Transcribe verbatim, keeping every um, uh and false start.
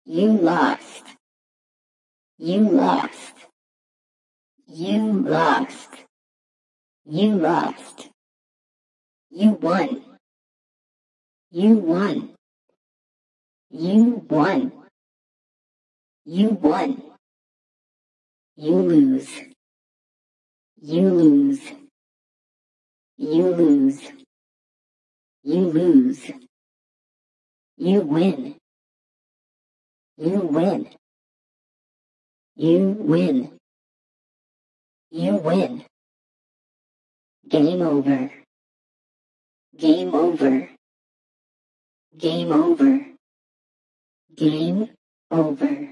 You lost. You lost. You lost. You lost. You won. You won. You won. You won. You lose. You lose. You lose. You lose. You win. You win. You win. You win. Game over. Game over. Game over. Game over.